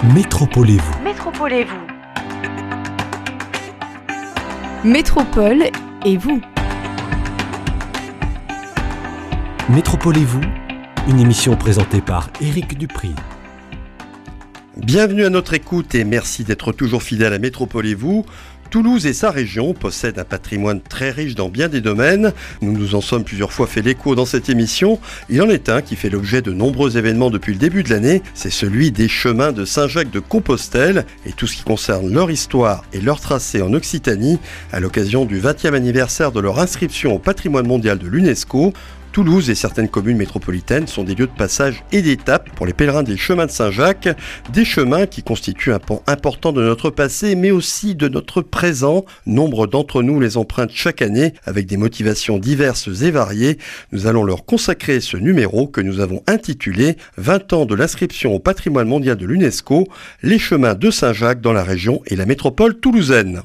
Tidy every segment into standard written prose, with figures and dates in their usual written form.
Métropolez-vous. Métropolez-vous. Métropole et vous. Métropolez-vous, une émission présentée par Éric Dupri. Bienvenue à notre écoute et merci d'être toujours fidèle à Métropolez-vous. Toulouse et sa région possèdent un patrimoine très riche dans bien des domaines. Nous nous en sommes plusieurs fois fait l'écho dans cette émission. Il en est un qui fait l'objet de nombreux événements depuis le début de l'année. C'est celui des chemins de Saint-Jacques de Compostelle et tout ce qui concerne leur histoire et leur tracé en Occitanie à l'occasion du 20e anniversaire de leur inscription au patrimoine mondial de l'UNESCO. Toulouse et certaines communes métropolitaines sont des lieux de passage et d'étape pour les pèlerins des chemins de Saint-Jacques, des chemins qui constituent un pan important de notre passé mais aussi de notre présent. Nombre d'entre nous les empruntent chaque année avec des motivations diverses et variées. Nous allons leur consacrer ce numéro que nous avons intitulé 20 ans de l'inscription au patrimoine mondial de l'UNESCO, les chemins de Saint-Jacques dans la région et la métropole toulousaine.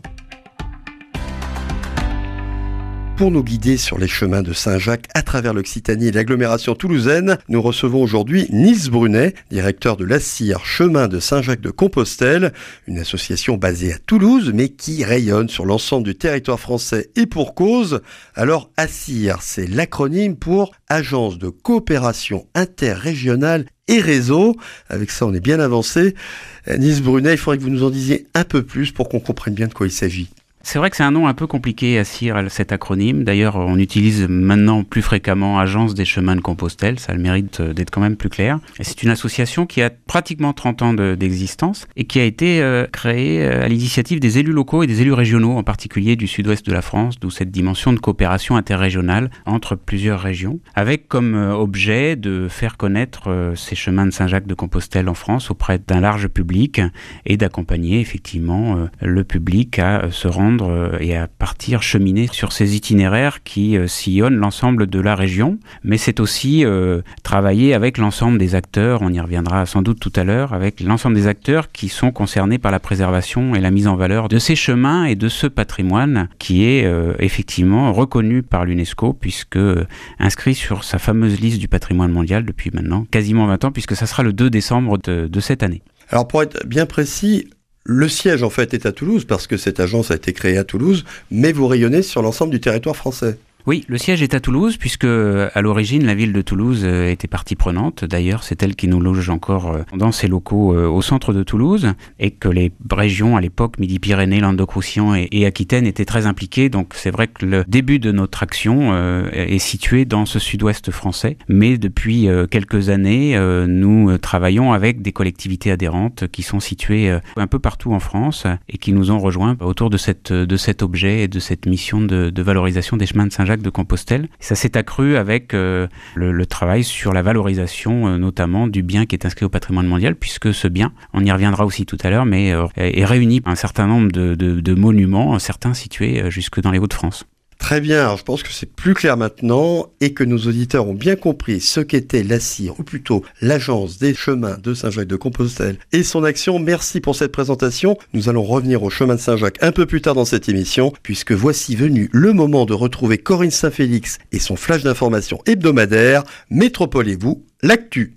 Pour nous guider sur les chemins de Saint-Jacques à travers l'Occitanie et l'agglomération toulousaine, nous recevons aujourd'hui Nils Brunet, directeur de l'ASSIR Chemin de Saint-Jacques de Compostelle, une association basée à Toulouse mais qui rayonne sur l'ensemble du territoire français et pour cause. Alors ASSIR, c'est l'acronyme pour Agence de coopération interrégionale et réseau. Avec ça, on est bien avancé. Nils Brunet, il faudrait que vous nous en disiez un peu plus pour qu'on comprenne bien de quoi il s'agit. C'est vrai que c'est un nom un peu compliqué, ASSIR, cet acronyme. D'ailleurs, on utilise maintenant plus fréquemment Agence des chemins de Compostelle. Ça a le mérite d'être quand même plus clair. Et c'est une association qui a pratiquement 30 ans d'existence et qui a été créée à l'initiative des élus locaux et des élus régionaux, en particulier du sud-ouest de la France, d'où cette dimension de coopération interrégionale entre plusieurs régions, avec comme objet de faire connaître ces chemins de Saint-Jacques de Compostelle en France auprès d'un large public et d'accompagner effectivement le public à se rendre et à partir cheminer sur ces itinéraires qui sillonnent l'ensemble de la région. Mais c'est aussi travailler avec l'ensemble des acteurs, on y reviendra sans doute tout à l'heure, avec l'ensemble des acteurs qui sont concernés par la préservation et la mise en valeur de ces chemins et de ce patrimoine qui est effectivement reconnu par l'UNESCO puisque inscrit sur sa fameuse liste du patrimoine mondial depuis maintenant quasiment 20 ans puisque ça sera le 2 décembre de cette année. Alors pour être bien précis, le siège en fait est à Toulouse parce que cette agence a été créée à Toulouse, mais vous rayonnez sur l'ensemble du territoire français. Oui, le siège est à Toulouse puisque à l'origine la ville de Toulouse était partie prenante. D'ailleurs, c'est elle qui nous loge encore dans ses locaux au centre de Toulouse et que les régions à l'époque, Midi-Pyrénées, Languedoc-Roussillon et Aquitaine étaient très impliquées. Donc c'est vrai que le début de notre action est situé dans ce sud-ouest français. Mais depuis quelques années, nous travaillons avec des collectivités adhérentes qui sont situées un peu partout en France et qui nous ont rejoints autour de cet objet et de cette mission de valorisation des chemins de Saint-Jacques de Compostelle. Ça s'est accru avec le travail sur la valorisation notamment du bien qui est inscrit au patrimoine mondial puisque ce bien, on y reviendra aussi tout à l'heure, mais est réuni un certain nombre de monuments, certains situés jusque dans les Hauts-de-France. Très bien, alors je pense que c'est plus clair maintenant et que nos auditeurs ont bien compris ce qu'était l'ASSIR, ou plutôt l'Agence des chemins de Saint-Jacques de Compostelle et son action. Merci pour cette présentation. Nous allons revenir au chemin de Saint-Jacques un peu plus tard dans cette émission, puisque voici venu le moment de retrouver Corinne Saint-Félix et son flash d'information hebdomadaire. Métropolez-vous, l'actu.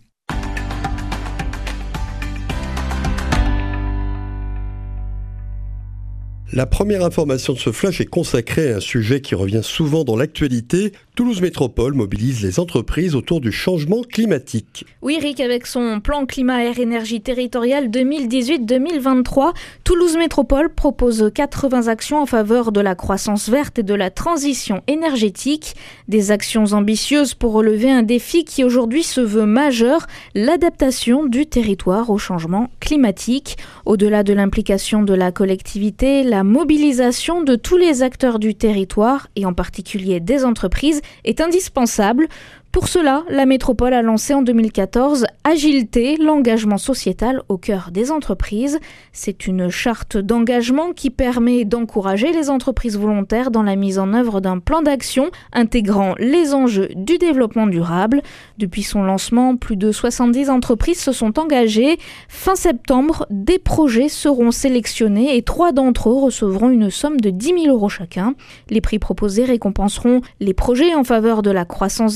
La première information de ce flash est consacrée à un sujet qui revient souvent dans l'actualité. Toulouse Métropole mobilise les entreprises autour du changement climatique. Oui, Eric, avec son plan climat air énergie territorial 2018-2023, Toulouse Métropole propose 80 actions en faveur de la croissance verte et de la transition énergétique. Des actions ambitieuses pour relever un défi qui aujourd'hui se veut majeur, l'adaptation du territoire au changement climatique. Au-delà de l'implication de la collectivité, la mobilisation de tous les acteurs du territoire, et en particulier des entreprises, est indispensable. Pour cela, la métropole a lancé en 2014 Agilité, l'engagement sociétal au cœur des entreprises. C'est une charte d'engagement qui permet d'encourager les entreprises volontaires dans la mise en œuvre d'un plan d'action intégrant les enjeux du développement durable. Depuis son lancement, plus de 70 entreprises se sont engagées. Fin septembre, des projets seront sélectionnés et 3 d'entre eux recevront une somme de 10 000 € chacun. Les prix proposés récompenseront les projets en faveur de la croissance verte ayant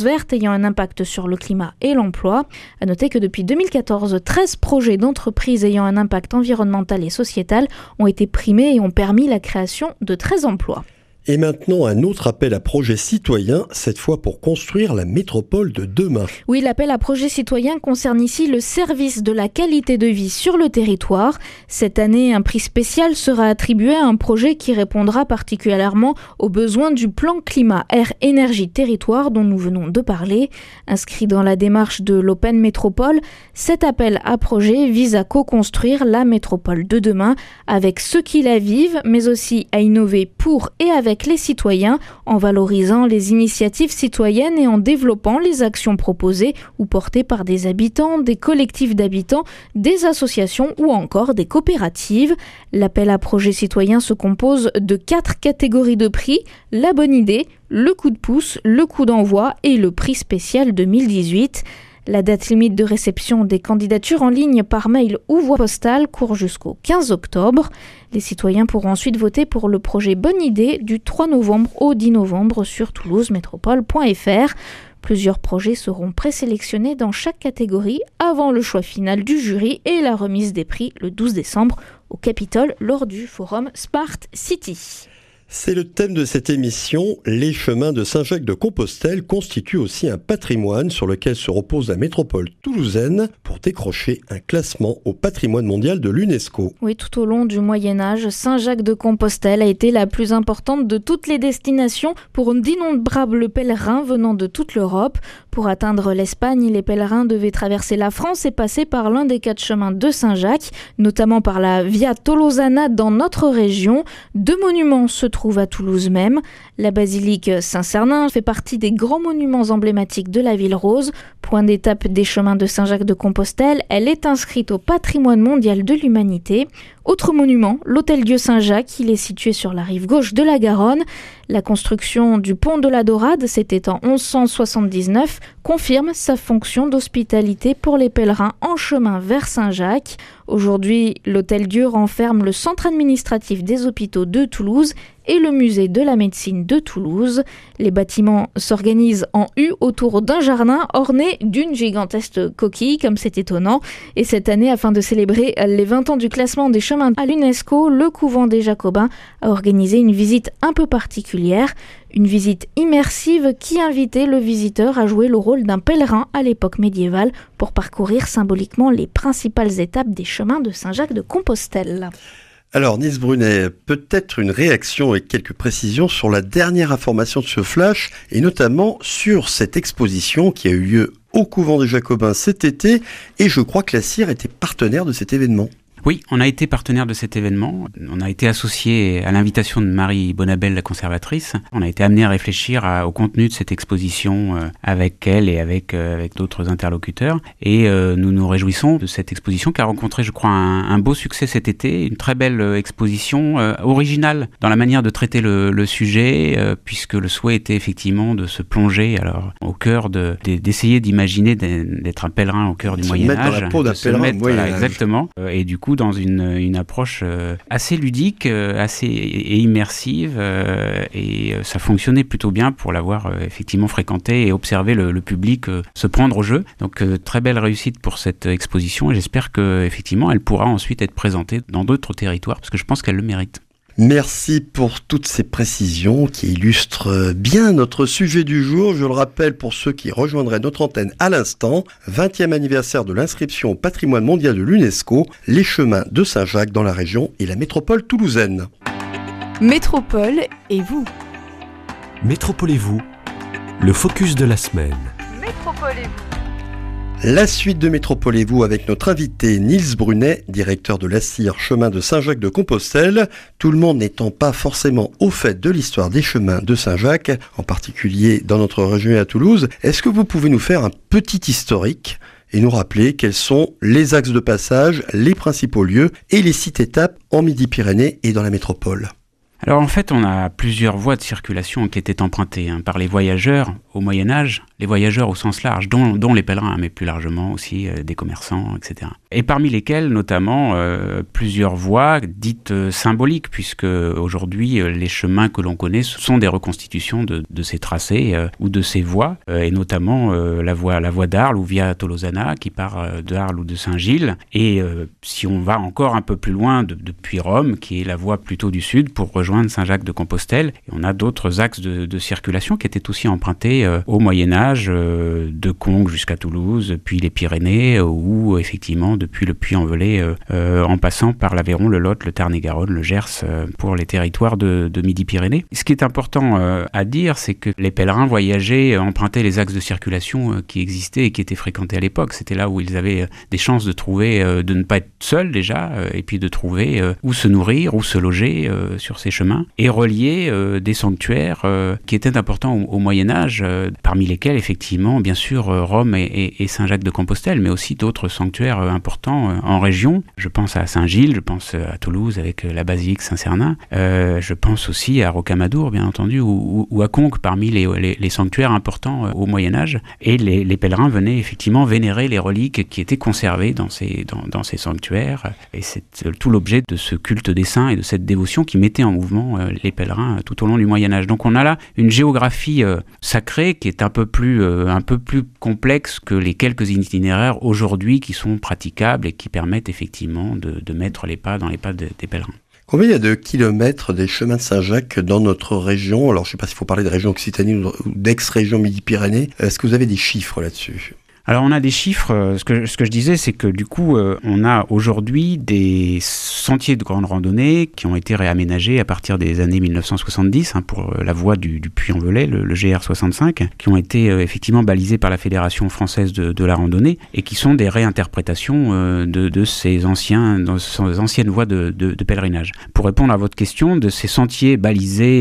ayant un impact sur le climat et l'emploi. À noter que depuis 2014, 13 projets d'entreprises ayant un impact environnemental et sociétal ont été primés et ont permis la création de 13 emplois. Et maintenant, un autre appel à projet citoyen, cette fois pour construire la métropole de demain. Oui, l'appel à projet citoyen concerne ici le service de la qualité de vie sur le territoire. Cette année, un prix spécial sera attribué à un projet qui répondra particulièrement aux besoins du plan climat, air, énergie, territoire dont nous venons de parler. Inscrit dans la démarche de l'Open Métropole, cet appel à projet vise à co-construire la métropole de demain avec ceux qui la vivent, mais aussi à innover pour et avec les citoyens en valorisant les initiatives citoyennes et en développant les actions proposées ou portées par des habitants, des collectifs d'habitants, des associations ou encore des coopératives. L'appel à projet citoyen se compose de 4 catégories de prix: la bonne idée, le coup de pouce, le coup d'envoi et le prix spécial 2018. La date limite de réception des candidatures en ligne par mail ou voie postale court jusqu'au 15 octobre. Les citoyens pourront ensuite voter pour le projet Bonne Idée du 3 novembre au 10 novembre sur toulousemétropole.fr. Plusieurs projets seront présélectionnés dans chaque catégorie avant le choix final du jury et la remise des prix le 12 décembre au Capitole lors du forum Smart City. C'est le thème de cette émission. Les chemins de Saint-Jacques-de-Compostelle constituent aussi un patrimoine sur lequel se repose la métropole toulousaine pour décrocher un classement au patrimoine mondial de l'UNESCO. Oui, tout au long du Moyen-Âge, Saint-Jacques-de-Compostelle a été la plus importante de toutes les destinations pour d'innombrables pèlerins venant de toute l'Europe. Pour atteindre l'Espagne, les pèlerins devaient traverser la France et passer par l'un des 4 chemins de Saint-Jacques, notamment par la Via Tolosana dans notre région. 2 monuments se trouvent à Toulouse même. La basilique Saint-Cernin fait partie des grands monuments emblématiques de la ville rose. Point d'étape des chemins de Saint-Jacques-de-Compostelle, elle est inscrite au patrimoine mondial de l'humanité. Autre monument, l'Hôtel-Dieu Saint-Jacques, il est situé sur la rive gauche de la Garonne. La construction du pont de la Dorade, c'était en 1179, confirme sa fonction d'hospitalité pour les pèlerins en chemin vers Saint-Jacques. Aujourd'hui, l'Hôtel-Dieu renferme le centre administratif des hôpitaux de Toulouse et le musée de la médecine de Toulouse. Les bâtiments s'organisent en U autour d'un jardin orné d'une gigantesque coquille, comme c'est étonnant. Et cette année, afin de célébrer les 20 ans du classement des chemins à l'UNESCO, le couvent des Jacobins a organisé une visite un peu particulière. Une visite immersive qui invitait le visiteur à jouer le rôle d'un pèlerin à l'époque médiévale pour parcourir symboliquement les principales étapes des chemins de Saint-Jacques-de-Compostelle. Alors Nils Brunet, peut-être une réaction et quelques précisions sur la dernière information de ce flash et notamment sur cette exposition qui a eu lieu au couvent des Jacobins cet été et je crois que la CIR était partenaire de cet événement. Oui, on a été partenaire de cet événement. On a été associé à l'invitation de Marie Bonabel, la conservatrice. On a été amené à réfléchir au contenu de cette exposition avec elle et avec d'autres interlocuteurs. Et nous nous réjouissons de cette exposition qui a rencontré, je crois, un beau succès cet été. Une très belle exposition originale dans la manière de traiter le sujet, puisque le souhait était effectivement de se plonger au cœur d'essayer d'imaginer d'être un pèlerin au cœur du Moyen-Âge. Se mettre dans la peau d'un pèlerin au Moyen-Âge. Exactement. Et du coup, dans une approche assez ludique, assez immersive, et ça fonctionnait plutôt bien pour l'avoir effectivement fréquenté et observé le public se prendre au jeu. Donc très belle réussite pour cette exposition et j'espère qu'effectivement elle pourra ensuite être présentée dans d'autres territoires parce que je pense qu'elle le mérite. Merci pour toutes ces précisions qui illustrent bien notre sujet du jour. Je le rappelle pour ceux qui rejoindraient notre antenne à l'instant, 20e anniversaire de l'inscription au patrimoine mondial de l'UNESCO, les chemins de Saint-Jacques dans la région et la métropole toulousaine. Métropole et vous. Métropole et vous, le focus de la semaine. Métropole et vous. La suite de Métropole et vous avec notre invité Nils Brunet, directeur de la CIR Chemin de Saint-Jacques-de-Compostelle. Tout le monde n'étant pas forcément au fait de l'histoire des chemins de Saint-Jacques, en particulier dans notre région et à Toulouse, est-ce que vous pouvez nous faire un petit historique et nous rappeler quels sont les axes de passage, les principaux lieux et les sites étapes en Midi-Pyrénées et dans la métropole ? Alors en fait, on a plusieurs voies de circulation qui étaient empruntées par les voyageurs au Moyen-Âge, les voyageurs au sens large, dont les pèlerins, mais plus largement aussi des commerçants, etc. Et parmi lesquels, notamment, plusieurs voies dites symboliques, puisque aujourd'hui, les chemins que l'on connaît sont des reconstitutions de ces tracés ou de ces voies, et notamment la voie d'Arles ou Via Tolosana, qui part d'Arles ou de Saint-Gilles, et si on va encore un peu plus loin, depuis Rome, qui est la voie plutôt du sud, pour rejoindre Saint-Jacques-de-Compostelle. Et on a d'autres axes de circulation qui étaient aussi empruntés au Moyen-Âge, de Conques jusqu'à Toulouse, puis les Pyrénées, ou effectivement depuis le Puy-en-Velay, en passant par l'Aveyron, le Lot, le Tarn-et-Garonne, le Gers, pour les territoires de Midi-Pyrénées. Ce qui est important à dire, c'est que les pèlerins voyageaient, empruntaient les axes de circulation qui existaient et qui étaient fréquentés à l'époque. C'était là où ils avaient des chances de trouver, de ne pas être seuls déjà, et puis de trouver où se nourrir, où se loger sur ces chemins, et relier des sanctuaires qui étaient importants au Moyen-Âge, parmi lesquels effectivement bien sûr Rome et Saint-Jacques-de-Compostelle, mais aussi d'autres sanctuaires importants en région. Je pense à Saint-Gilles, je pense à Toulouse avec la basilique Saint-Cernin, je pense aussi à Rocamadour bien entendu, ou à Conques parmi les sanctuaires importants au Moyen-Âge, et les pèlerins venaient effectivement vénérer les reliques qui étaient conservées dans ces sanctuaires, et c'est tout l'objet de ce culte des saints et de cette dévotion qui mettait en mouvement les pèlerins tout au long du Moyen-Âge. Donc on a là une géographie sacrée qui est un peu plus complexe que les quelques itinéraires aujourd'hui qui sont praticables et qui permettent effectivement de mettre les pas dans les pas des pèlerins. Combien il y a de kilomètres des chemins de Saint-Jacques dans notre région? Alors je ne sais pas s'il faut parler de région Occitanie ou d'ex-région Midi-Pyrénées. Est-ce que vous avez des chiffres là-dessus? Alors on a des chiffres, ce que je disais, c'est que du coup on a aujourd'hui des sentiers de grande randonnée qui ont été réaménagés à partir des années 1970 pour la voie du Puy-en-Velay, le GR65, qui ont été effectivement balisés par la Fédération française de la randonnée et qui sont des réinterprétations de ces anciennes voies de pèlerinage. Pour répondre à votre question, de ces sentiers balisés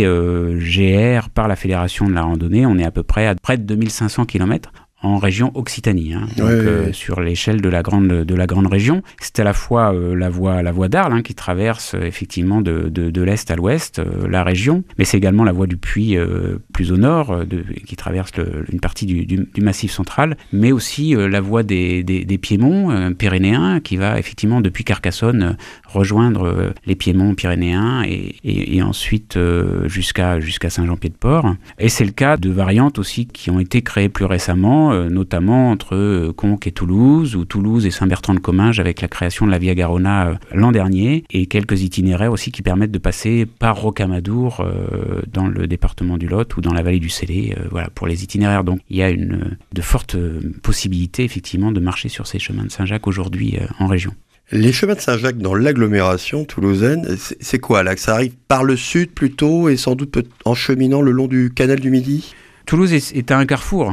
GR par la Fédération de la randonnée, on est à peu près à près de 2500 km en région Occitanie, donc sur l'échelle de la grande région. C'est à la fois la voie d'Arles qui traverse effectivement de l'est à l'ouest la région, mais c'est également la voie du Puy plus au nord qui traverse une partie du massif central, mais aussi la voie des Piémonts pyrénéens qui va effectivement depuis Carcassonne rejoindre les Piémonts pyrénéens et ensuite jusqu'à Saint-Jean-Pied-de-Port. Et c'est le cas de variantes aussi qui ont été créées plus récemment, notamment entre Conques et Toulouse, ou Toulouse et Saint-Bertrand-de-Comminges avec la création de la Via Garona l'an dernier, et quelques itinéraires aussi qui permettent de passer par Rocamadour dans le département du Lot ou dans la vallée du Célé, voilà, pour les itinéraires. Donc il y a de fortes possibilités effectivement de marcher sur ces chemins de Saint-Jacques aujourd'hui en région. Les chemins de Saint-Jacques dans l'agglomération toulousaine, c'est quoi là? Ça arrive par le sud plutôt et sans doute en cheminant le long du canal du Midi? Toulouse est à un carrefour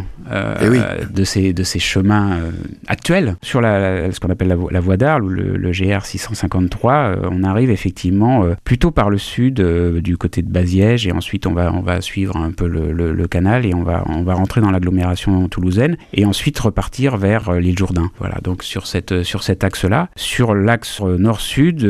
de ces chemins actuels. Sur ce qu'on appelle la voie d'Arles, ou le GR 653, on arrive effectivement plutôt par le sud, du côté de Baziège, et ensuite on va suivre un peu le canal, et on va rentrer dans l'agglomération toulousaine, et ensuite repartir vers l'île Jourdain. Voilà, donc sur cet axe-là. Sur l'axe nord-sud,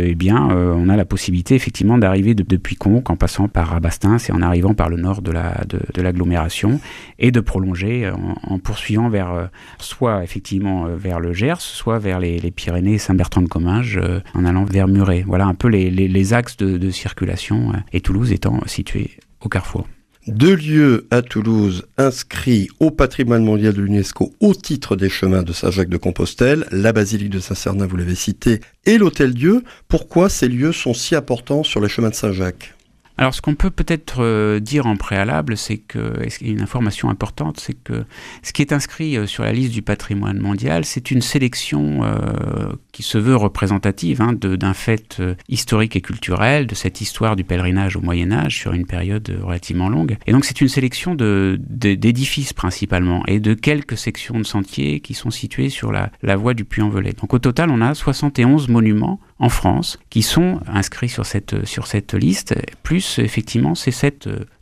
on a la possibilité effectivement d'arriver depuis Conques en passant par Rabastens et en arrivant par le nord de l'agglomération, et de prolonger en poursuivant soit effectivement vers le Gers, soit vers les Pyrénées et Saint-Bertrand-de-Comminges, en allant vers Muret. Voilà un peu les axes de circulation, et Toulouse étant située au carrefour. 2 lieux à Toulouse inscrits au patrimoine mondial de l'UNESCO au titre des chemins de Saint-Jacques-de-Compostelle, la basilique de Saint-Cernin, vous l'avez cité, et l'Hôtel-Dieu. Pourquoi ces lieux sont si importants sur les chemins de Saint-Jacques ? Alors, ce qu'on peut peut-être dire en préalable, c'est que, et une information importante, c'est que ce qui est inscrit sur la liste du patrimoine mondial, c'est une sélection qui se veut représentative d'un fait historique et culturel, de cette histoire du pèlerinage au Moyen-Âge sur une période relativement longue. Et donc, c'est une sélection d'édifices principalement, et de quelques sections de sentiers qui sont situées sur la voie du Puy-en-Velay. Donc, au total, on a 71 monuments en France qui sont inscrits sur cette liste, plus effectivement ces 7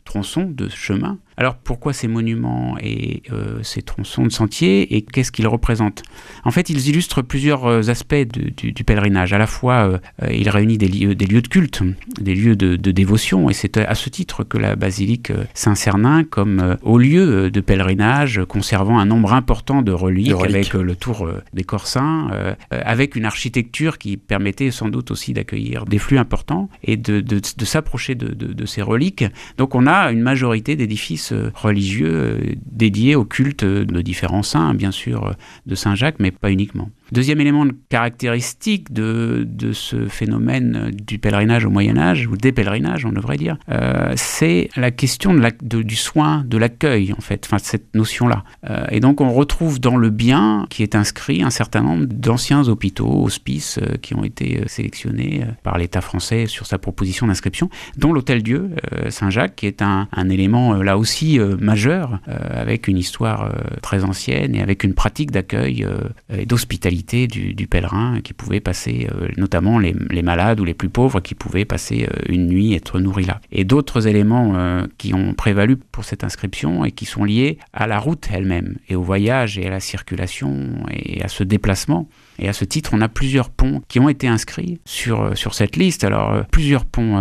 tronçons de chemin. Alors pourquoi ces monuments et ces tronçons de sentiers et qu'est-ce qu'ils représentent ? En fait, ils illustrent plusieurs aspects du pèlerinage. À la fois, ils réunissent des lieux de culte, des lieux de dévotion, et c'est à ce titre que la basilique Saint-Cernin, comme haut lieu de pèlerinage, conservant un nombre important de reliques. Avec le tour des corps saints, avec une architecture qui permettait sans doute aussi d'accueillir des flux importants et de s'approcher de ces reliques. Donc on a une majorité d'édifices religieux dédiés au culte de différents saints, bien sûr de Saint-Jacques, mais pas uniquement. Deuxième élément caractéristique de ce phénomène du pèlerinage au Moyen-Âge, ou des pèlerinages on devrait dire, c'est la question du soin, de l'accueil en fait, enfin cette notion-là. Et donc on retrouve dans le bien qui est inscrit un certain nombre d'anciens hôpitaux, hospices qui ont été sélectionnés par l'État français sur sa proposition d'inscription, dont l'Hôtel-Dieu Saint-Jacques, qui est un élément là aussi majeur, avec une histoire très ancienne et avec une pratique d'accueil et d'hospitalité du pèlerin qui pouvait passer, notamment les malades ou les plus pauvres qui pouvaient passer une nuit, être nourris là. Et d'autres éléments qui ont prévalu pour cette inscription et qui sont liés à la route elle-même et au voyage et à la circulation et à ce déplacement. Et à ce titre, on a plusieurs ponts qui ont été inscrits sur cette liste. Alors, plusieurs ponts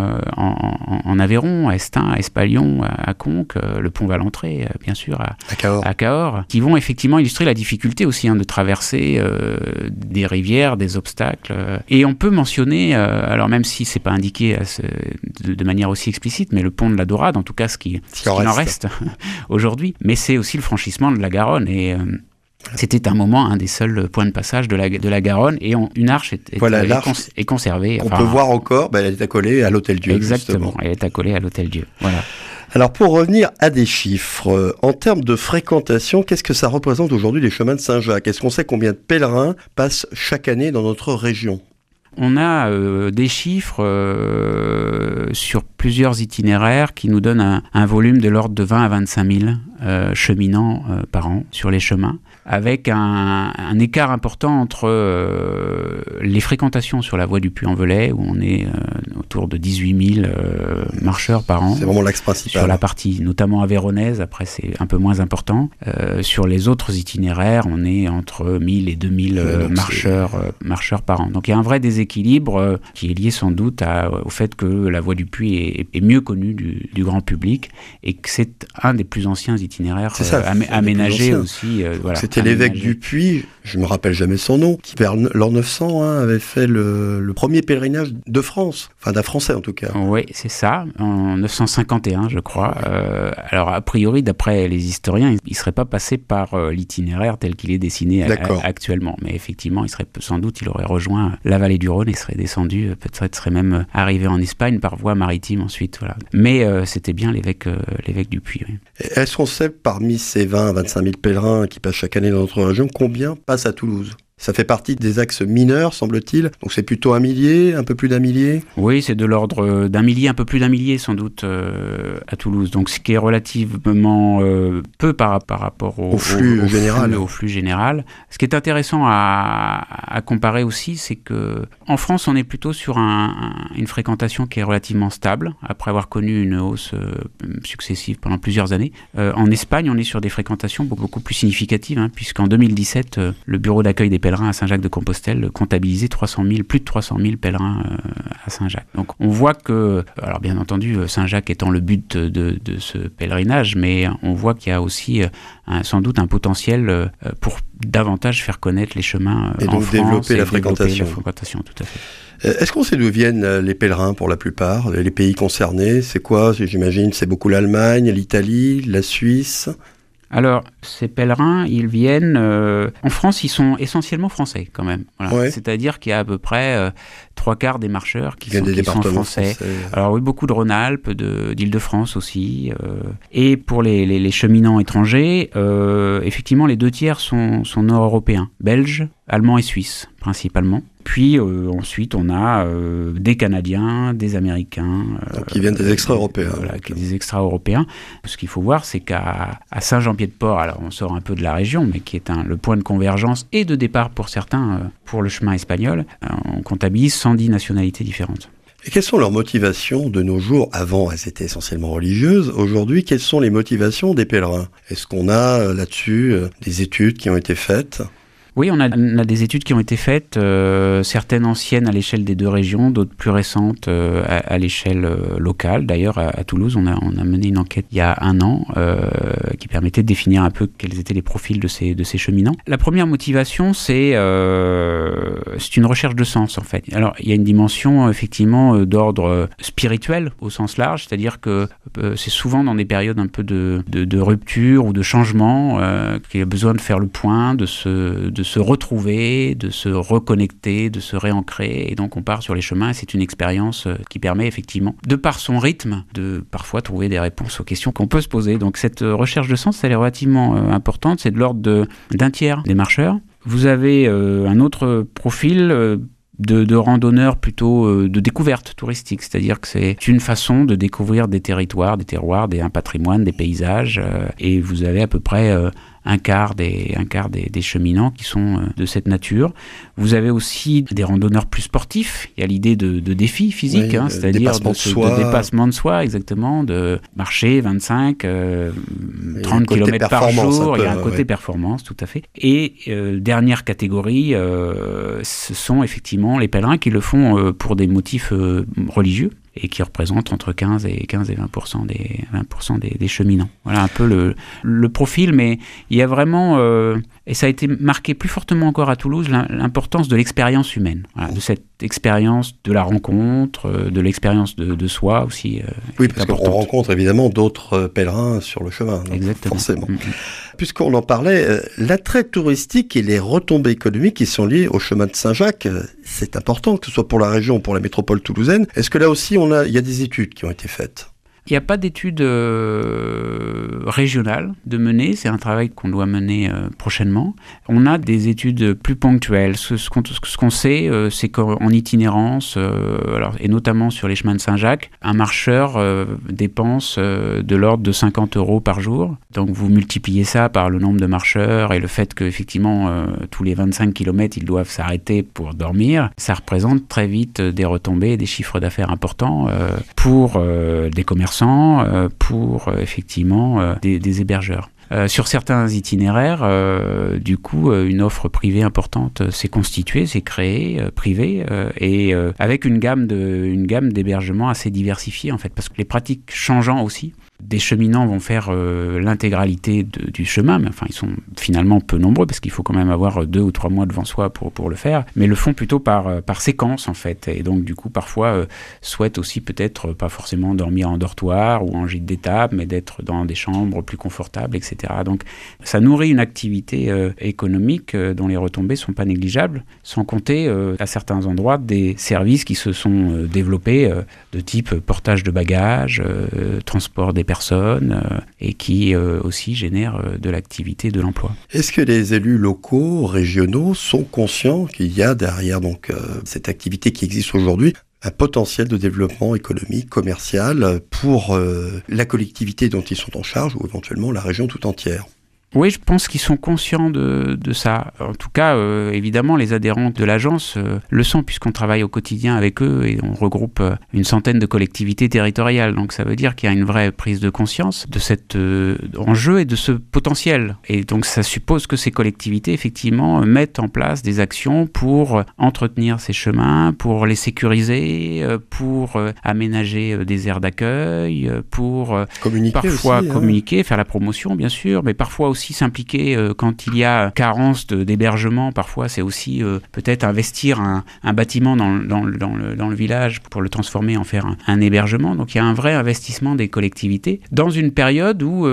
en Aveyron, à Estaing, à Espalion, à Conques, le pont Valentré, bien sûr, à Cahors, qui vont effectivement illustrer la difficulté aussi de traverser des rivières, des obstacles. Et on peut mentionner, alors même si c'est pas indiqué de manière aussi explicite, mais le pont de la Dorade, en tout cas ce qui en reste aujourd'hui, mais c'est aussi le franchissement de la Garonne. Et c'était un moment, un des seuls points de passage de la Garonne, et une arche est conservée. On peut voir encore, elle est accolée à l'Hôtel-Dieu. Exactement, justement. Elle est accolée à l'Hôtel-Dieu. Voilà. Alors pour revenir à des chiffres, en termes de fréquentation, qu'est-ce que ça représente aujourd'hui les chemins de Saint-Jacques ? Est-ce qu'on sait combien de pèlerins passent chaque année dans notre région ? On a des chiffres sur plusieurs itinéraires qui nous donnent un volume de l'ordre de 20 à 25 000 cheminants par an sur les chemins, avec un écart important entre les fréquentations sur la voie du Puy-en-Velay, où on est autour de 18 000 marcheurs par an. C'est vraiment l'axe principal. Sur la partie notamment avéronaise, après c'est un peu moins important. Sur les autres itinéraires, on est entre 1000 et 2000 marcheurs par an. Donc il y a un vrai déséquilibre qui est lié sans doute au fait que la voie du Puy est mieux connue du grand public et que c'est un des plus anciens itinéraires aménagés aussi. C'était l'évêque du Puy, je me rappelle jamais son nom, qui vers l'an 900 avait fait le premier pèlerinage de France, enfin d'un Français en tout cas. Oui, c'est ça, en 951 je crois. Alors a priori, d'après les historiens, il ne serait pas passé par l'itinéraire tel qu'il est dessiné actuellement, mais effectivement, il aurait rejoint la vallée du Rhône et serait descendu, peut-être serait même arrivé en Espagne par voie maritime ensuite. Voilà. Mais c'était bien l'évêque du Puy. Oui. Est-ce qu'on sait parmi ces 20 à 25 000 pèlerins qui passent chaque année dans notre région, combien passent à Toulouse ? Ça fait partie des axes mineurs, semble-t-il. Donc c'est plutôt un millier, un peu plus d'un millier ? Oui, c'est de l'ordre d'un millier, un peu plus d'un millier sans doute à Toulouse. Donc ce qui est relativement peu par rapport au flux général. Ce qui est intéressant à comparer aussi, c'est que en France, on est plutôt sur une fréquentation qui est relativement stable, après avoir connu une hausse successive pendant plusieurs années. En Espagne, on est sur des fréquentations beaucoup plus significatives, puisqu'en 2017, le bureau d'accueil des pèlerins à Saint-Jacques-de-Compostelle comptabilisait plus de 300 000 pèlerins à Saint-Jacques. Donc on voit que, alors bien entendu, Saint-Jacques étant le but de ce pèlerinage, mais on voit qu'il y a aussi sans doute un potentiel pour davantage faire connaître les chemins et donc développer la fréquentation. Tout à fait. Est-ce qu'on sait d'où viennent les pèlerins pour la plupart, les pays concernés ? C'est quoi ? J'imagine c'est beaucoup l'Allemagne, l'Italie, la Suisse ? Alors, ces pèlerins, ils viennent... en France, ils sont essentiellement français, quand même. Voilà. Ouais. C'est-à-dire qu'il y a à peu près 3/4 des marcheurs qui sont français. Alors oui, beaucoup de Rhône-Alpes, d'Île-de-France aussi. Et pour les cheminants étrangers, effectivement, les 2/3 sont nord-européens. Belges, allemands et suisses, principalement. Puis ensuite, on a des Canadiens, des Américains. Donc, qui viennent des extra-européens. Voilà, des extra-européens. Ce qu'il faut voir, c'est qu'à Saint-Jean-Pied-de-Port, alors on sort un peu de la région, mais qui est le point de convergence et de départ pour certains, pour le chemin espagnol, on comptabilise 110 nationalités différentes. Et quelles sont leurs motivations de nos jours? Avant, elles étaient essentiellement religieuses. Aujourd'hui, quelles sont les motivations des pèlerins? Est-ce qu'on a là-dessus des études qui ont été faites? Oui, on a des études qui ont été faites, certaines anciennes à l'échelle des 2 régions, d'autres plus récentes à l'échelle locale. D'ailleurs, à Toulouse, on a mené une enquête il y a 1 an qui permettait de définir un peu quels étaient les profils de ces cheminants. La première motivation, c'est une recherche de sens, en fait. Alors, il y a une dimension, effectivement, d'ordre spirituel au sens large, c'est-à-dire que c'est souvent dans des périodes un peu de rupture ou de changement qu'il y a besoin de faire le point, de se retrouver, de se reconnecter, de se réancrer, et donc on part sur les chemins, et c'est une expérience qui permet effectivement, de par son rythme, de parfois trouver des réponses aux questions qu'on peut se poser. Donc cette recherche de sens, elle est relativement importante, c'est de l'ordre d'un tiers des marcheurs. Vous avez un autre profil de randonneurs plutôt de découverte touristique, c'est-à-dire que c'est une façon de découvrir des territoires, des terroirs, un patrimoine, des paysages, et vous avez à peu près un quart des cheminants qui sont de cette nature. Vous avez aussi des randonneurs plus sportifs. Il y a l'idée de défis physiques, oui, c'est-à-dire de dépassement de soi, exactement, de marcher 25, 30 km par jour. Il y a un côté performance, tout à fait. Et dernière catégorie, ce sont effectivement les pèlerins qui le font pour des motifs religieux, et qui représente entre 15 et 20% des cheminants. Voilà un peu le profil, mais il y a vraiment, et ça a été marqué plus fortement encore à Toulouse, l'importance de l'expérience humaine, voilà, de cette expérience de la rencontre, de l'expérience de soi aussi. Oui, parce qu'on rencontre évidemment d'autres pèlerins sur le chemin, donc exactement. Forcément. Puisqu'on en parlait, l'attrait touristique et les retombées économiques qui sont liées au chemin de Saint-Jacques, c'est important, que ce soit pour la région ou pour la métropole toulousaine. Est-ce que là aussi, il y a des études qui ont été faites? Il n'y a pas d'études régionales de mener, c'est un travail qu'on doit mener prochainement. On a des études plus ponctuelles. Ce qu'on sait, c'est qu'en itinérance, et notamment sur les chemins de Saint-Jacques, un marcheur dépense de l'ordre de 50 € par jour. Donc vous multipliez ça par le nombre de marcheurs et le fait qu'effectivement, tous les 25 km, ils doivent s'arrêter pour dormir. Ça représente très vite des retombées et des chiffres d'affaires importants pour des commerçants, pour effectivement des hébergeurs. Sur certains itinéraires, du coup, une offre privée importante s'est constituée, s'est créée, privée, et avec une gamme d'hébergements assez diversifiée, en fait, parce que les pratiques changeant aussi. Des cheminants vont faire l'intégralité du chemin, mais enfin ils sont finalement peu nombreux parce qu'il faut quand même avoir 2 ou 3 mois devant soi pour le faire, mais le font plutôt par séquence en fait, et donc du coup parfois souhaitent aussi peut-être pas forcément dormir en dortoir ou en gîte d'étape, mais d'être dans des chambres plus confortables, etc. Donc ça nourrit une activité économique dont les retombées sont pas négligeables, sans compter à certains endroits des services qui se sont développés de type portage de bagages, transport des personnes et qui aussi génèrent de l'activité, de l'emploi. Est-ce que les élus locaux, régionaux sont conscients qu'il y a derrière donc cette activité qui existe aujourd'hui un potentiel de développement économique, commercial pour la collectivité dont ils sont en charge ou éventuellement la région tout entière? Oui, je pense qu'ils sont conscients de ça. En tout cas, évidemment, les adhérents de l'agence le sont, puisqu'on travaille au quotidien avec eux et on regroupe une centaine de collectivités territoriales. Donc ça veut dire qu'il y a une vraie prise de conscience de cet enjeu et de ce potentiel. Et donc ça suppose que ces collectivités, effectivement, mettent en place des actions pour entretenir ces chemins, pour les sécuriser, pour aménager des aires d'accueil, pour communiquer parfois aussi, communiquer, faire la promotion, bien sûr, mais parfois aussi s'impliquer quand il y a carence d'hébergement. Parfois, c'est aussi peut-être investir un bâtiment dans le village pour le transformer en faire un hébergement. Donc, il y a un vrai investissement des collectivités dans une période où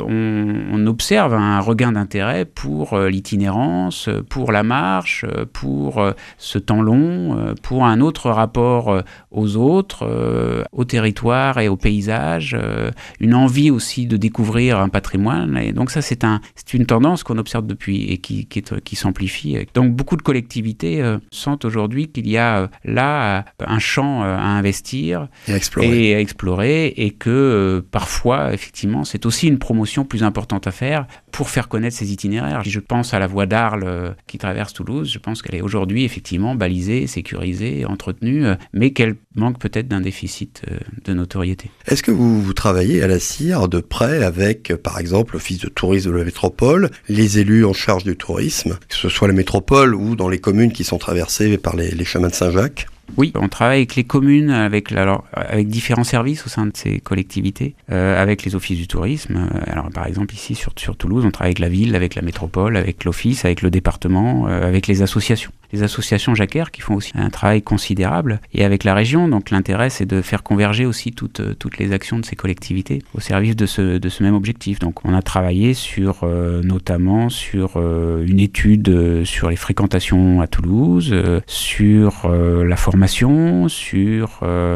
on observe un regain d'intérêt pour l'itinérance, pour la marche, pour ce temps long, pour un autre rapport aux autres, au territoire et au paysage, une envie aussi de découvrir un patrimoine. Et donc ça, c'est un c'est une tendance qu'on observe depuis et qui s'amplifie. Donc beaucoup de collectivités sentent aujourd'hui qu'il y a là un champ à investir et à explorer et que parfois, effectivement, c'est aussi une promotion plus importante à faire pour faire connaître ces itinéraires. Je pense à la voie d'Arles qui traverse Toulouse, je pense qu'elle est aujourd'hui effectivement balisée, sécurisée, entretenue, mais qu'elle manque peut-être d'un déficit de notoriété. Est-ce que vous travaillez à la CIR de près avec, par exemple, l'Office de tourisme de la métropole, les élus en charge du tourisme, que ce soit la métropole ou dans les communes qui sont traversées par les chemins de Saint-Jacques ? Oui, on travaille avec les communes, avec différents services au sein de ces collectivités, avec les offices du tourisme. Alors par exemple ici sur Toulouse, on travaille avec la ville, avec la métropole, avec l'office, avec le département, avec les associations. Les associations jacquaires qui font aussi un travail considérable, et avec la région. Donc l'intérêt, c'est de faire converger aussi toutes les actions de ces collectivités au service de ce même objectif. Donc on a travaillé notamment sur une étude sur les fréquentations à Toulouse, sur la formation, sur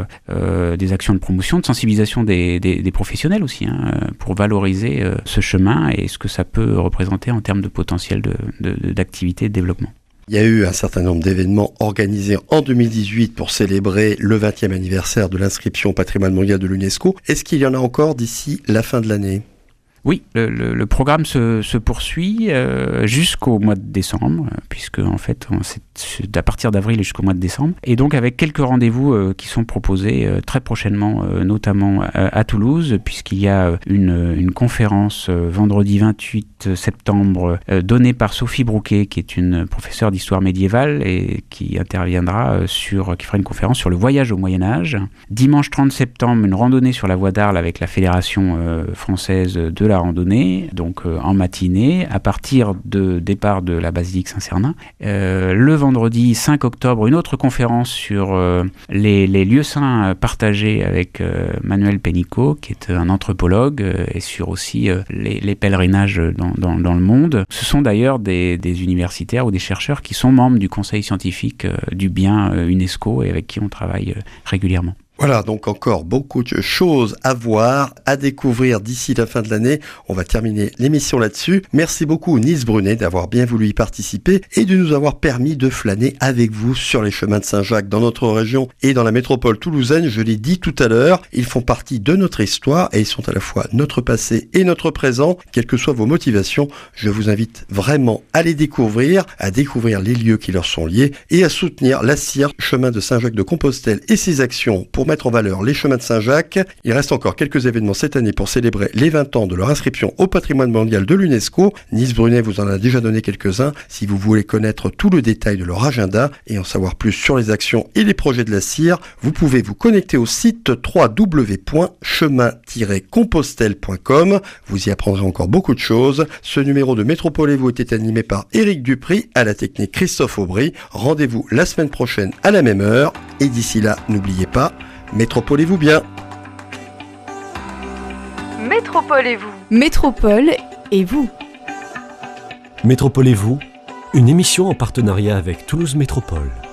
des actions de promotion, de sensibilisation des professionnels aussi, pour valoriser ce chemin et ce que ça peut représenter en termes de potentiel d'activité et de développement. Il y a eu un certain nombre d'événements organisés en 2018 pour célébrer le 20e anniversaire de l'inscription au patrimoine mondial de l'UNESCO. Est-ce qu'il y en a encore d'ici la fin de l'année ? Oui, le programme se poursuit jusqu'au mois de décembre, puisque en fait c'est à partir d'avril jusqu'au mois de décembre, et donc avec quelques rendez-vous qui sont proposés très prochainement, notamment à Toulouse, puisqu'il y a une conférence vendredi 28 septembre donnée par Sophie Brouquet, qui est une professeure d'histoire médiévale et qui interviendra qui fera une conférence sur le voyage au Moyen-Âge. Dimanche 30 septembre, une randonnée sur la voie d'Arles avec la Fédération française de la randonnée, donc en matinée, à partir de départ de la basilique Saint-Cernin. Le vendredi 5 octobre, une autre conférence sur les lieux saints partagés avec Manuel Pénicaud, qui est un anthropologue, et sur aussi les pèlerinages dans le monde. Ce sont d'ailleurs des universitaires ou des chercheurs qui sont membres du conseil scientifique du bien UNESCO et avec qui on travaille régulièrement. Voilà, donc encore beaucoup de choses à voir, à découvrir d'ici la fin de l'année. On va terminer l'émission là-dessus. Merci beaucoup Nice Brunet d'avoir bien voulu y participer et de nous avoir permis de flâner avec vous sur les chemins de Saint-Jacques dans notre région et dans la métropole toulousaine. Je l'ai dit tout à l'heure, ils font partie de notre histoire et ils sont à la fois notre passé et notre présent. Quelles que soient vos motivations, je vous invite vraiment à les découvrir, à découvrir les lieux qui leur sont liés et à soutenir la CIR, chemin de Saint-Jacques de Compostelle et ses actions pour mettre en valeur les chemins de Saint-Jacques. Il reste encore quelques événements cette année pour célébrer les 20 ans de leur inscription au patrimoine mondial de l'UNESCO. Nice Brunet vous en a déjà donné quelques-uns. Si vous voulez connaître tout le détail de leur agenda et en savoir plus sur les actions et les projets de la CIR, vous pouvez vous connecter au site www.chemin-compostelle.com. Vous y apprendrez encore beaucoup de choses. Ce numéro de Métropolez-vous était animé par Éric Dupry, à la technique Christophe Aubry. Rendez-vous la semaine prochaine à la même heure. Et d'ici là, n'oubliez pas, métropolez-vous bien. Métropolez-vous. Métropole et vous. Métropolez-vous, une émission en partenariat avec Toulouse Métropole.